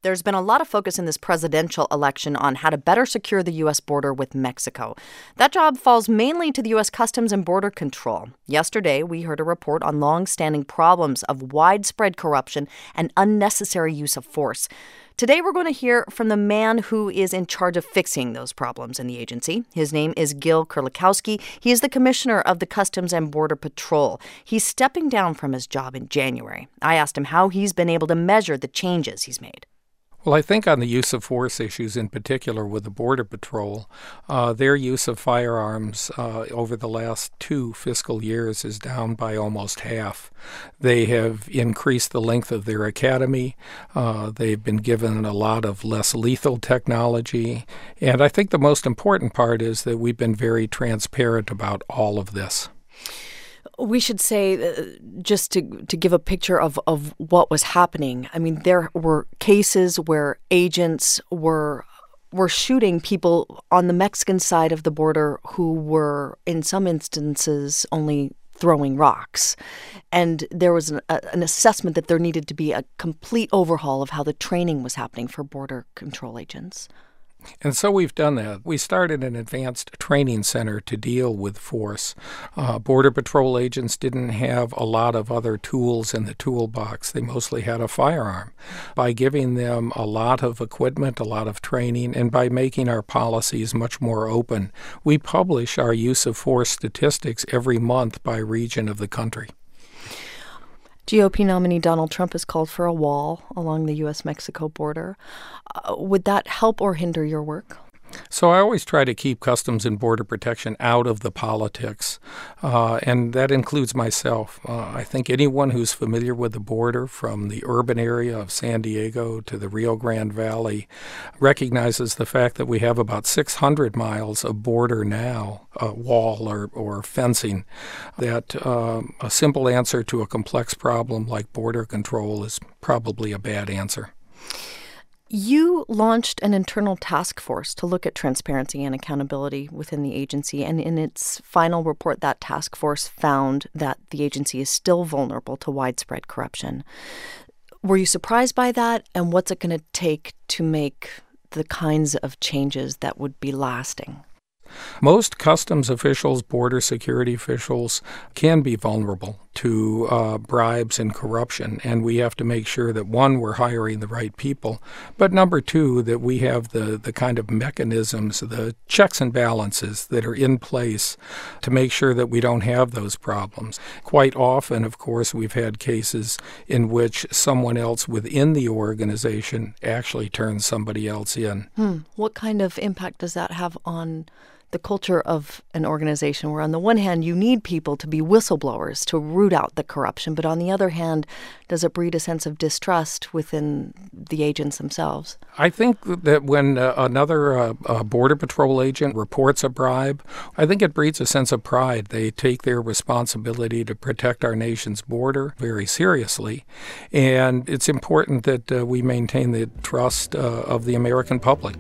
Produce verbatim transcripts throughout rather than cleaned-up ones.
There's been a lot of focus in this presidential election on how to better secure the U S border with Mexico. That job falls mainly to the U S Customs and Border Control. Yesterday, we heard a report on long-standing problems of widespread corruption and unnecessary use of force. Today, we're going to hear from the man who is in charge of fixing those problems in the agency. His name is Gil Kerlikowske. He is the commissioner of the Customs and Border Patrol. He's stepping down from his job in January. I asked him how he's been able to measure the changes he's made. Well, I think on the use of force issues, in particular with the Border Patrol, uh, their use of firearms uh, over the last two fiscal years is down by almost half. They have increased the length of their academy. Uh, they've been given a lot of less lethal technology. And I think the most important part is that we've been very transparent about all of this. We should say, uh, just to to give a picture of, of what was happening, I mean, there were cases where agents were were shooting people on the Mexican side of the border who were, in some instances, only throwing rocks. And there was an, a, an assessment that there needed to be a complete overhaul of how the training was happening for border control agents. And so we've done that. We started an advanced training center to deal with force. Uh, Border Patrol agents didn't have a lot of other tools in the toolbox. They mostly had a firearm. By giving them a lot of equipment, a lot of training, and by making our policies much more open, we publish our use of force statistics every month by region of the country. G O P nominee Donald Trump has called for a wall along the U S Mexico border. Uh, would that help or hinder your work? So I always try to keep Customs and Border Protection out of the politics, uh, and that includes myself. Uh, I think anyone who's familiar with the border, from the urban area of San Diego to the Rio Grande Valley, recognizes the fact that we have about six hundred miles of border now, uh, wall or, or fencing, that uh, a simple answer to a complex problem like border control is probably a bad answer. You launched an internal task force to look at transparency and accountability within the agency, and in its final report, that task force found that the agency is still vulnerable to widespread corruption. Were you surprised by that, and what's it going to take to make the kinds of changes that would be lasting? Most customs officials, border security officials, can be vulnerable to uh, bribes and corruption, and we have to make sure that, one, we're hiring the right people, but number two, that we have the, the kind of mechanisms, the checks and balances that are in place to make sure that we don't have those problems. Quite often, of course, we've had cases in which someone else within the organization actually turns somebody else in. Hmm. What kind of impact does that have on the culture of an organization where, on the one hand, you need people to be whistleblowers to root out the corruption, but on the other hand, does it breed a sense of distrust within the agents themselves? I think that when uh, another uh, uh, Border Patrol agent reports a bribe, I think it breeds a sense of pride. They take their responsibility to protect our nation's border very seriously, and it's important that uh, we maintain the trust uh, of the American public.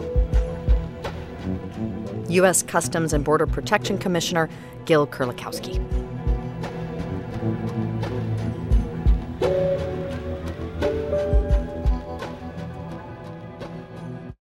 U S Customs and Border Protection Commissioner Gil Kerlikowske.